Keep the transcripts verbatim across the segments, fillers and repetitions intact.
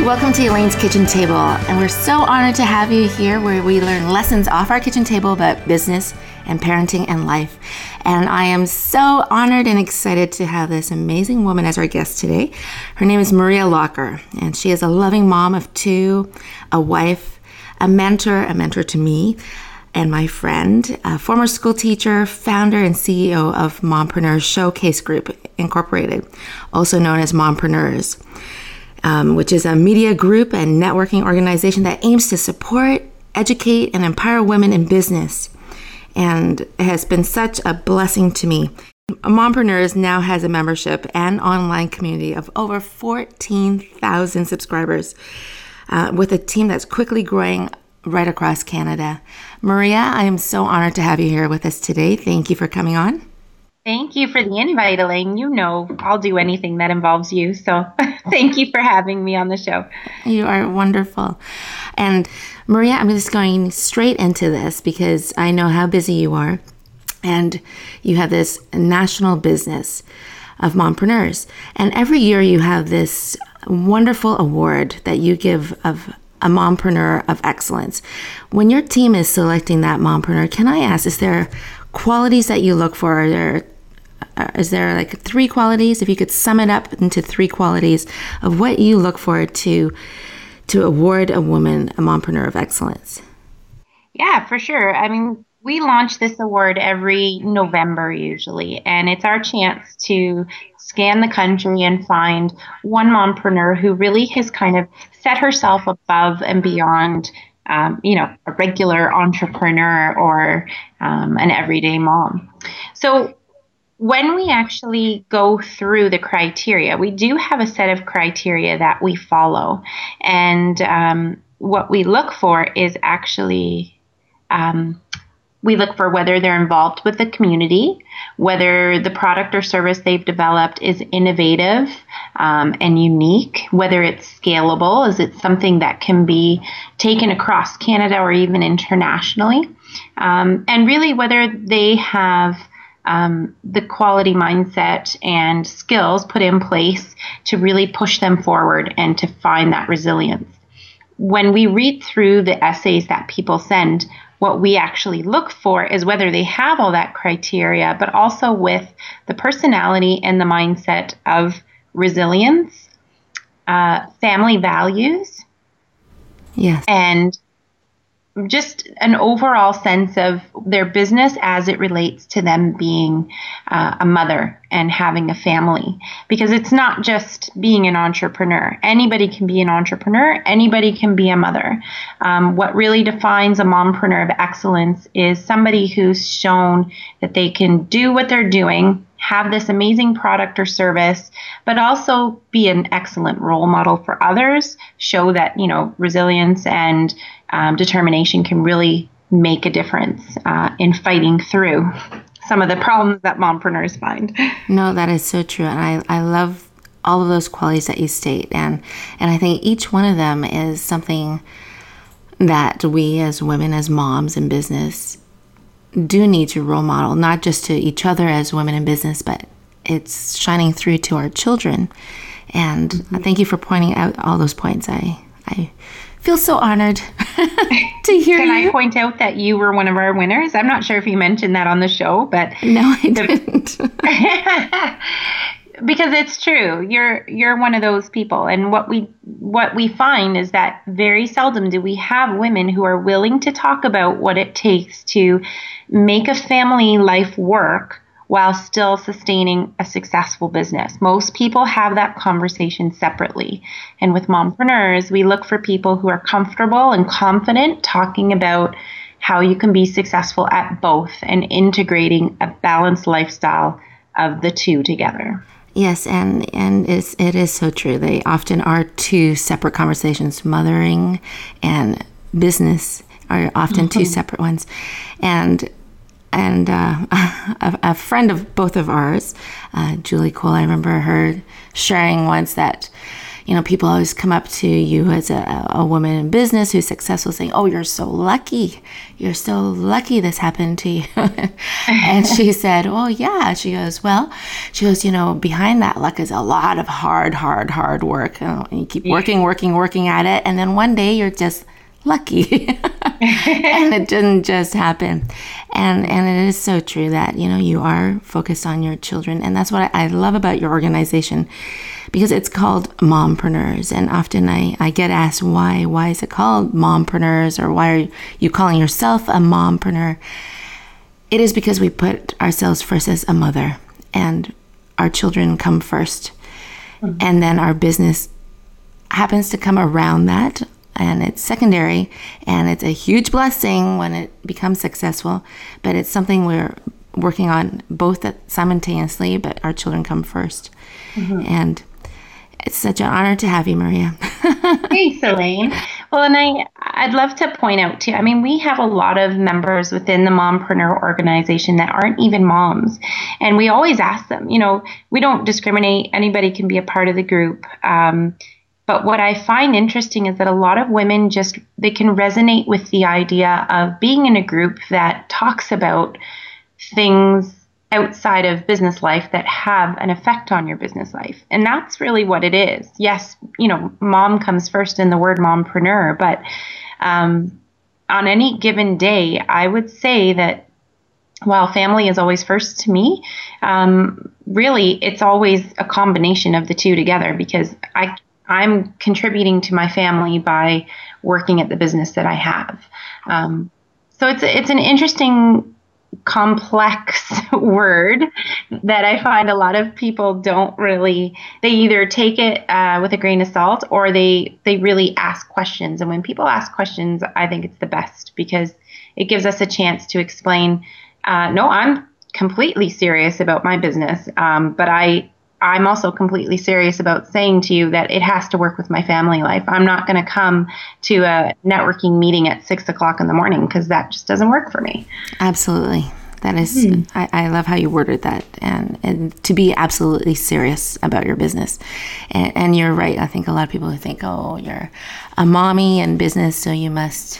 Welcome to Elaine's Kitchen Table, and we're so honored to have you here where we learn lessons off our kitchen table about business and parenting and life. And I am so honored and excited to have this amazing woman as our guest today. Her name is Maria Locker, and she is a loving mom of two, a wife, a mentor, a mentor to me and my friend, a former school teacher, founder and C E O of Mompreneurs Showcase Group Incorporated, also known as Mompreneurs. Um, which is a media group and networking organization that aims to support, educate, and empower women in business. And it has been such a blessing to me. Mompreneurs now has a membership and online community of over fourteen thousand subscribers, uh, with a team that's quickly growing right across Canada. Maria, I am so honored to have you here with us today. Thank you for coming on. Thank you for the invite, Elaine. You know I'll do anything that involves you, so thank you for having me on the show. You are wonderful. And Maria, I'm just going straight into this because I know how busy you are, and you have this national business of mompreneurs. And every year you have this wonderful award that you give of a mompreneur of excellence. When your team is selecting that mompreneur, can I ask, is there qualities that you look for? Are there Uh, is there like three qualities, if you could sum it up into three qualities of what you look for to to award a woman a mompreneur of excellence? Yeah, for sure. I mean, we launch this award every November usually, and it's our chance to scan the country and find one mompreneur who really has kind of set herself above and beyond Um, you know, a regular entrepreneur or um, an everyday mom. So when we actually go through the criteria, we do have a set of criteria that we follow. And um, what we look for is actually, um, we look for whether they're involved with the community, whether the product or service they've developed is innovative um, and unique, whether it's scalable, is it something that can be taken across Canada or even internationally, um, and really whether they have um, the quality mindset and skills put in place to really push them forward and to find that resilience. When we read through the essays that people send, what we actually look for is whether they have all that criteria, but also with the personality and the mindset of resilience, uh, family values, yes, and just an overall sense of their business as it relates to them being uh, a mother and having a family. Because it's not just being an entrepreneur. Anybody can be an entrepreneur. Anybody can be a mother. Um, what really defines a mompreneur of excellence is somebody who's shown that they can do what they're doing, have this amazing product or service, but also be an excellent role model for others, show that, you know, resilience and um, determination can really make a difference uh, in fighting through some of the problems that mompreneurs find. No, that is so true. And I, I love all of those qualities that you state. And, and I think each one of them is something that we as women, as moms in business, do need to role model, not just to each other as women in business, but it's shining through to our children. And mm-hmm. thank you for pointing out all those points. I I feel so honored to hear Can you. I point out that you were one of our winners? I'm not sure if you mentioned that on the show, but no, I the, didn't. Because it's true. You're you're one of those people. And what we what we find is that very seldom do we have women who are willing to talk about what it takes to make a family life work while still sustaining a successful business. Most people have that conversation separately. And with mompreneurs, we look for people who are comfortable and confident talking about how you can be successful at both and integrating a balanced lifestyle of the two together. Yes, and, and it's, it is so true. They often are two separate conversations. Mothering and business are often mm-hmm. two separate ones. And and uh, a, a friend of both of ours, uh, Julie Cole, I remember her sharing once that, you know, people always come up to you as a, a woman in business who's successful saying, oh, you're so lucky. You're so lucky this happened to you. And she said, oh, yeah. She goes, well, she goes, you know, behind that luck is a lot of hard, hard, hard work. And you keep working, working, working at it. And then one day you're just lucky. And it didn't just happen. And and it is so true that, you know, you are focused on your children. And that's what I, I love about your organization, because it's called Mompreneurs. And often I, I get asked, why? Why is it called Mompreneurs? Or why are you calling yourself a mompreneur? It is because we put ourselves first as a mother, and our children come first. Mm-hmm. And then our business happens to come around that. And it's secondary, and it's a huge blessing when it becomes successful, but it's something we're working on both at simultaneously, but our children come first. Mm-hmm. And it's such an honor to have you, Maria. Thanks, Elaine. Well, and I, I'd love to point out too, I mean, we have a lot of members within the Mompreneur organization that aren't even moms. And we always ask them, you know, we don't discriminate. Anybody can be a part of the group. Um, But what I find interesting is that a lot of women just, they can resonate with the idea of being in a group that talks about things outside of business life that have an effect on your business life. And that's really what it is. Yes, you know, mom comes first in the word mompreneur, but um, on any given day, I would say that while family is always first to me, um, really it's always a combination of the two together, because I I'm contributing to my family by working at the business that I have. Um, so it's it's an interesting, complex word that I find a lot of people don't really, they either take it uh, with a grain of salt, or they, they really ask questions. And when people ask questions, I think it's the best, because it gives us a chance to explain, uh, no, I'm completely serious about my business, um, but I I'm also completely serious about saying to you that it has to work with my family life. I'm not going to come to a networking meeting at six o'clock in the morning, because that just doesn't work for me. Absolutely. That is, mm-hmm. I, I love how you worded that, and, and to be absolutely serious about your business. And, and you're right. I think a lot of people think, oh, you're a mommy in business, so you must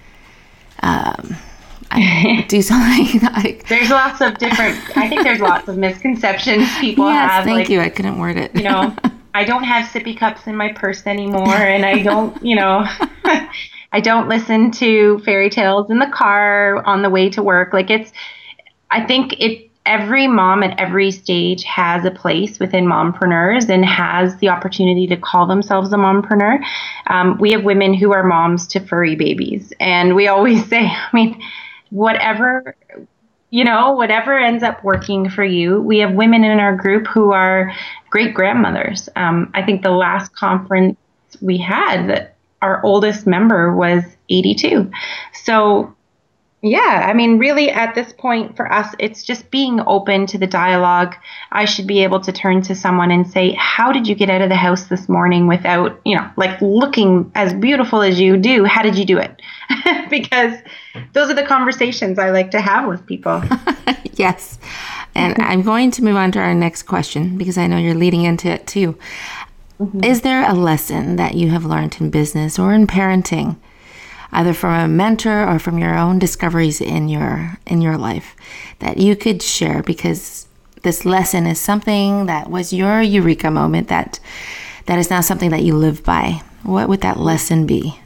um, I do something like, there's lots of different, I think there's lots of misconceptions people yes, have. Thank like, you. I couldn't word it. You know, I don't have sippy cups in my purse anymore, and I don't, you know, I don't listen to fairy tales in the car on the way to work. Like it's, I think it, every mom at every stage has a place within mompreneurs and has the opportunity to call themselves a mompreneur. Um, we have women who are moms to furry babies, and we always say, I mean, whatever, you know, whatever ends up working for you. We have women in our group who are great grandmothers. Um, I think the last conference we had, our oldest member was eighty-two. So yeah, I mean, really at this point for us, it's just being open to the dialogue. I should be able to turn to someone and say, how did you get out of the house this morning without, you know, like looking as beautiful as you do? How did you do it? Because those are the conversations I like to have with people. Yes. And I'm going to move on to our next question, because I know you're leading into it too. Mm-hmm. Is there a lesson that you have learned in business or in parenting, either from a mentor or from your own discoveries in your in your life, that you could share? Because this lesson is something that was your eureka moment, that that is now something that you live by. What would that lesson be?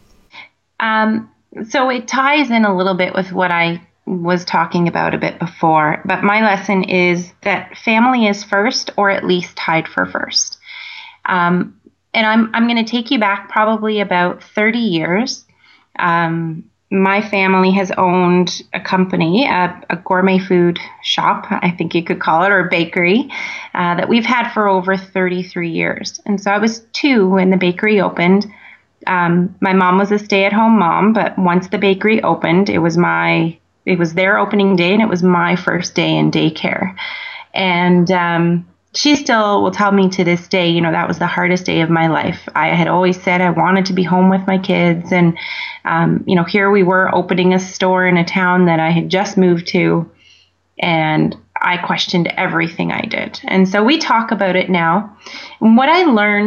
Um, so it ties in a little bit with what I was talking about a bit before, but my lesson is that family is first, or at least tied for first. Um, and I'm I'm going to take you back probably about thirty years. Um, my family has owned a company, a, a gourmet food shop, I think you could call it, or bakery, uh, that we've had for over thirty-three years. And so I was two when the bakery opened. Um, my mom was a stay-at-home mom, but once the bakery opened, it was my, it was their opening day, and it was my first day in daycare. And, um, she still will tell me to this day, you know, that was the hardest day of my life. I had always said I wanted to be home with my kids. And, um, you know, here we were opening a store in a town that I had just moved to, and I questioned everything I did. And so we talk about it now. And what I learned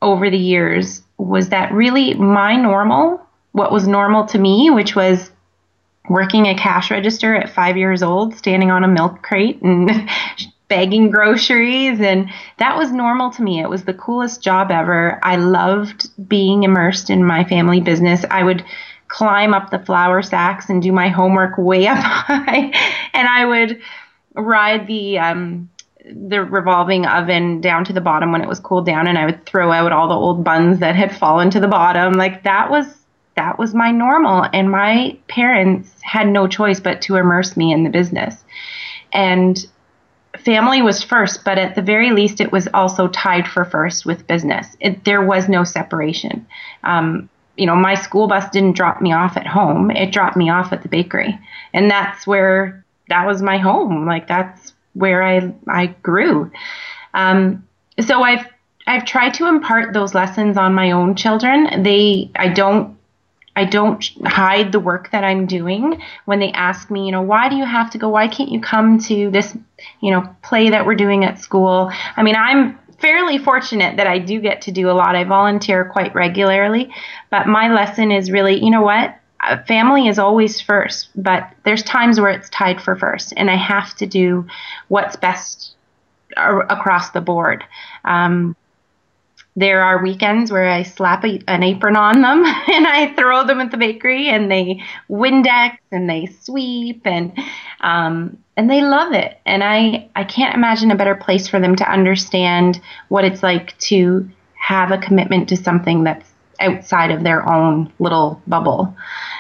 over the years was that really my normal, what was normal to me, which was working a cash register at five years old, standing on a milk crate and bagging groceries. And that was normal to me. It was the coolest job ever. I loved being immersed in my family business. I would climb up the flour sacks and do my homework way up high. And I would ride the um, the revolving oven down to the bottom when it was cooled down, and I would throw out all the old buns that had fallen to the bottom. Like that was that was my normal, and my parents had no choice but to immerse me in the business. And family was first, but at the very least, it was also tied for first with business. It, there was no separation. Um, you know, my school bus didn't drop me off at home. It dropped me off at the bakery. And that's where, that was my home. Like that's where I, I grew. Um, so I've, I've tried to impart those lessons on my own children. They, I don't, I don't hide the work that I'm doing when they ask me, you know, why do you have to go? Why can't you come to this, you know, play that we're doing at school? I mean, I'm fairly fortunate that I do get to do a lot. I volunteer quite regularly, but my lesson is really, you know what? Family is always first, but there's times where it's tied for first, and I have to do what's best across the board. Um, There are weekends where I slap a, an apron on them and I throw them at the bakery, and they Windex and they sweep, and um, and they love it. And I, I can't imagine a better place for them to understand what it's like to have a commitment to something that's outside of their own little bubble.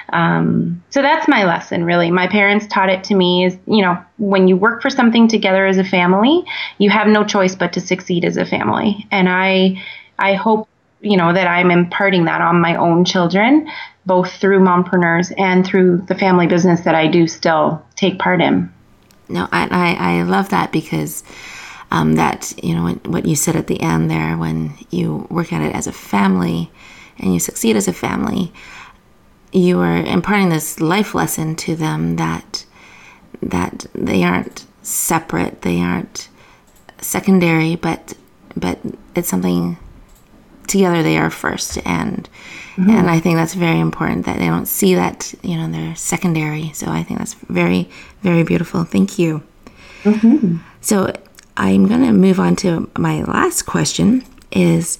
Um, so that's my lesson, really. My parents taught it to me is, you know, when you work for something together as a family, you have no choice but to succeed as a family. And I, I hope, you know, that I'm imparting that on my own children, both through mompreneurs and through the family business that I do still take part in. No, I, I, I love that because um, that, you know, what you said at the end there, when you work at it as a family and you succeed as a family, you are imparting this life lesson to them that that they aren't separate, they aren't secondary, but but it's something together they are first. And mm-hmm. and I think that's very important that they don't see that, you know, they're secondary. So I think that's very, very beautiful. Thank you. Mm-hmm. So I'm going to move on to my last question is,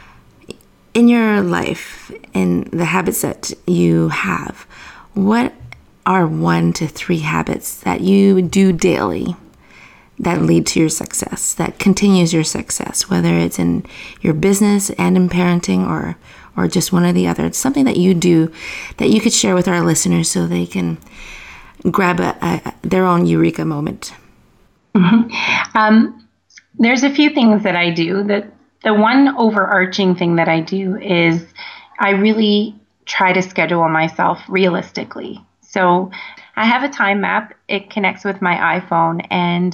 in your life and the habits that you have, what are one to three habits that you do daily that lead to your success, that continues your success, whether it's in your business and in parenting or or just one or the other? It's something that you do that you could share with our listeners so they can grab a, a, their own eureka moment. Mm-hmm. Um, there's a few things that I do. That the one overarching thing that I do is I really try to schedule myself realistically. So I have a time map. It connects with my iPhone, and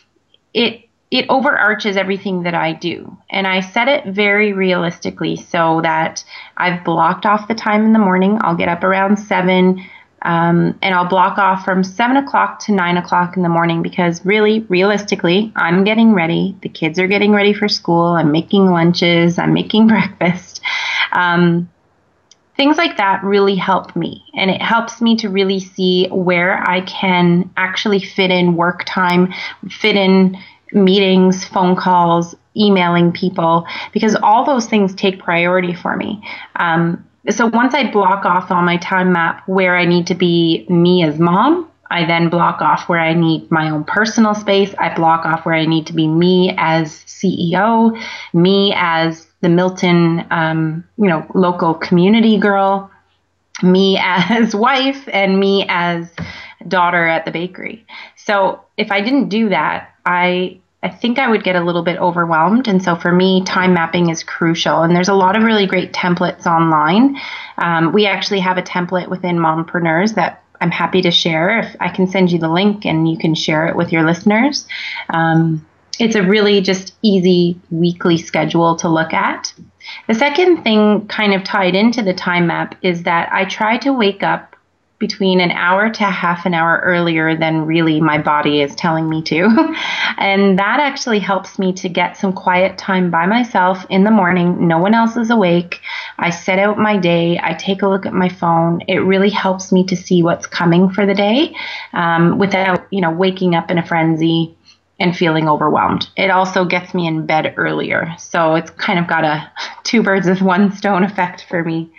it it overarches everything that I do. And I set it very realistically so that I've blocked off the time in the morning. I'll get up around seven, um, and I'll block off from seven o'clock to nine o'clock in the morning, because really, realistically, I'm getting ready. The kids are getting ready for school. I'm making lunches. I'm making breakfast. Um, Things like that really help me, and it helps me to really see where I can actually fit in work time, fit in meetings, phone calls, emailing people, because all those things take priority for me. Um, so once I block off on my time map where I need to be me as mom, I then block off where I need my own personal space. I block off where I need to be me as C E O, me as the Milton, um, you know, local community girl, me as wife, and me as daughter at the bakery. So if I didn't do that, I I think I would get a little bit overwhelmed. And so for me, time mapping is crucial. And there's a lot of really great templates online. Um, we actually have a template within Mompreneurs that I'm happy to share. If I can send you the link and you can share it with your listeners. Um, It's a really just easy weekly schedule to look at. The second thing kind of tied into the time map is that I try to wake up between an hour to half an hour earlier than really my body is telling me to. And that actually helps me to get some quiet time by myself in the morning. No one else is awake. I set out my day. I take a look at my phone. It really helps me to see what's coming for the day um, without, you know, waking up in a frenzy and feeling overwhelmed. It also gets me in bed earlier. So it's kind of got a two birds with one stone effect for me.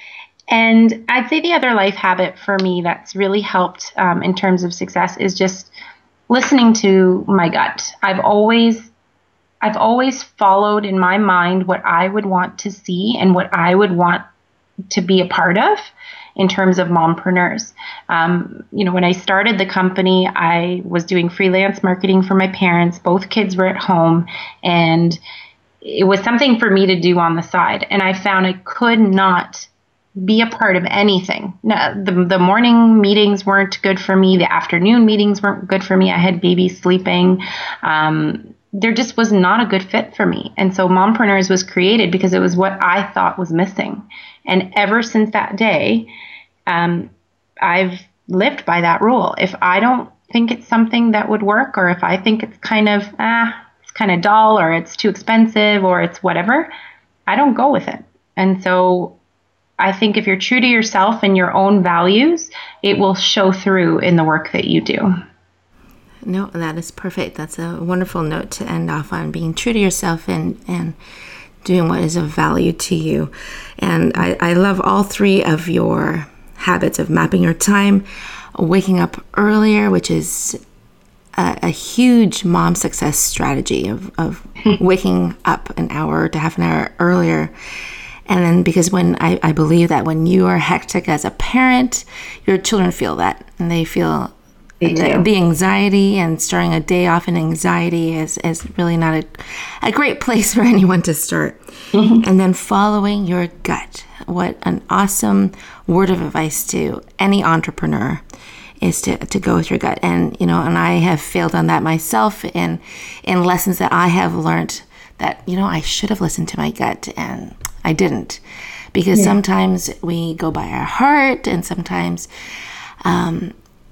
And I'd say the other life habit for me that's really helped um, in terms of success is just listening to my gut. I've always, I've always followed in my mind what I would want to see and what I would want to be a part of in terms of mompreneurs. Um, you know, when I started the company, I was doing freelance marketing for my parents. Both kids were at home, and it was something for me to do on the side. And I found I could not be a part of anything. No, the, the morning meetings weren't good for me. The afternoon meetings weren't good for me. I had babies sleeping. Um, there just was not a good fit for me. And so Mompreneurs was created because it was what I thought was missing. And ever since that day, um, I've lived by that rule. If I don't think it's something that would work, or if I think it's kind of, ah, it's kind of dull, or it's too expensive, or it's whatever, I don't go with it. And so I think if you're true to yourself and your own values, it will show through in the work that you do. No, that is perfect. That's a wonderful note to end off on, being true to yourself and, and doing what is of value to you. And I, I love all three of your habits of mapping your time, waking up earlier, which is a, a huge mom success strategy of, of waking up an hour to half an hour earlier. And then because when I, I believe that when you are hectic as a parent, your children feel that, and they feel the, the anxiety, and starting a day off in anxiety is, is really not a, a great place for anyone to start. Mm-hmm. And then following your gut. What an awesome word of advice to any entrepreneur is to, to go with your gut. And, you know, and I have failed on that myself in, in lessons that I have learned that, you know, I should have listened to my gut, and I didn't, because yeah. sometimes we go by our heart, and sometimes um,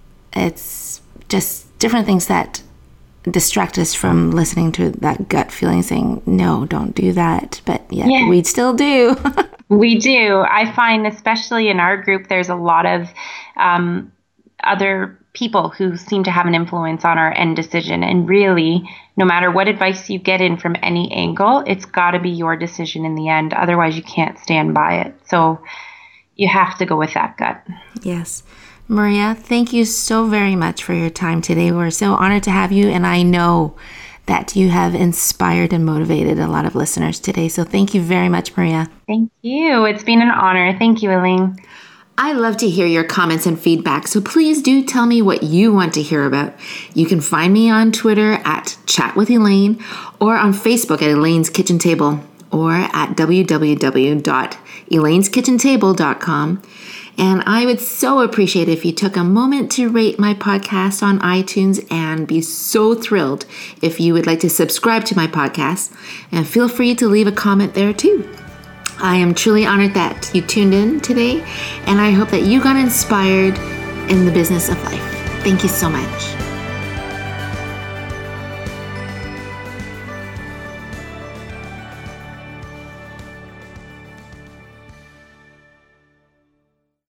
it's just different things that distract us from listening to that gut feeling saying, no, don't do that. But yet yeah. we still do. We do. I find, especially in our group, there's a lot of um, other people who seem to have an influence on our end decision. And really, no matter what advice you get in from any angle, it's got to be your decision in the end. Otherwise, you can't stand by it. So you have to go with that gut. Yes. Maria, thank you so very much for your time today. We're so honored to have you. And I know that you have inspired and motivated a lot of listeners today. So thank you very much, Maria. Thank you. It's been an honor. Thank you, Elaine. I love to hear your comments and feedback, so please do tell me what you want to hear about. You can find me on Twitter at Chat with Elaine, or on Facebook at Elaine's Kitchen Table, or at w w w dot elaine's kitchen table dot com. And I would so appreciate if you took a moment to rate my podcast on iTunes, and be so thrilled if you would like to subscribe to my podcast. And feel free to leave a comment there too. I am truly honored that you tuned in today, and I hope that you got inspired in the business of life. Thank you so much.